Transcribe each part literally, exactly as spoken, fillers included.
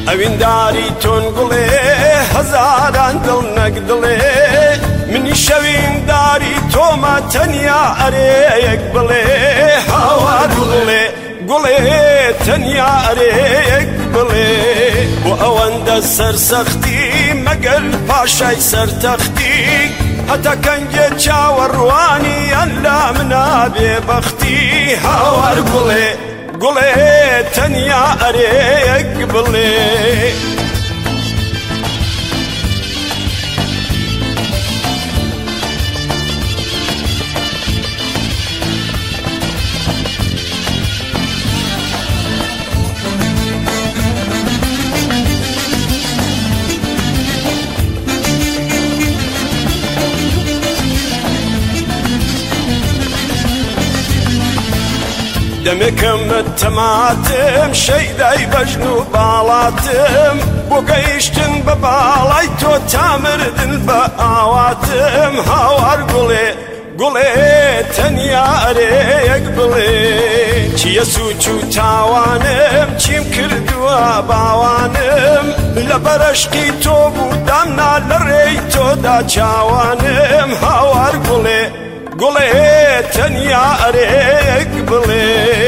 ئەوینداری تۆن گوڵێ هەزاران دڵ نەک دڵێ منی شەوینداری تۆمە تەنیا ئەرەیەک بڵێ هاوار گوڵێ گوڵێ تەنیا ئەرەیەک بڵێ بۆ ئەوەندە سەرسەختی مەگەر پاشای سەرتەختی هەتا کەنگێ چاوەڕوانی ئەن لا منە بێبەختی هاوار گوڵێ گوڵێ تەنیا ئەرەیەک بڵێ دەمێکم تەماتم شەیدای بەژن و باڵاتم بۆ گەیشتن بە باڵای تۆ تامردن بە ئاواتم هاوار گوڵێ گوڵێ تەنیا ئەرەیەک بڵێ چییە سووچ و تاوانم چیم کردووە باوانم لە بەرەشقی تۆ بوودامنا لە ڕێی تۆدا چاوانم هاوار گوڵێ گوڵێ تەنیا ئەرەیەک بڵێ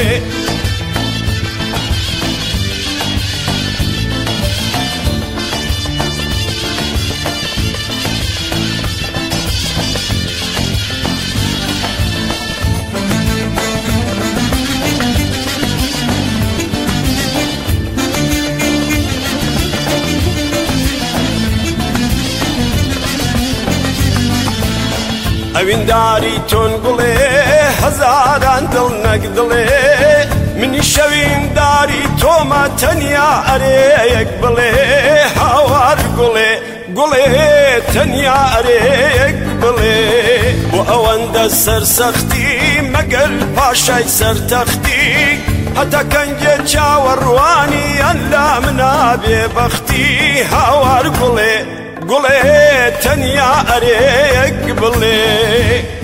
ئەوینداری تۆن گوڵێ هەزاران دڵ نەک دڵێ منی شەوینداری تۆمە تەنیا ئەرەیەک بڵێ هاوار گوڵێ گوڵێ تەنیا ئەرەیەک بڵێ بۆ ئەوەندە سەرسەختی مەگەر پاشای سەرتەختی هەتا کەنگێ چاوەڕوانی ئەن لا منە بێبەختی هاوار گوڵێ گوڵێ تەنیا ئەرەیەک بڵێ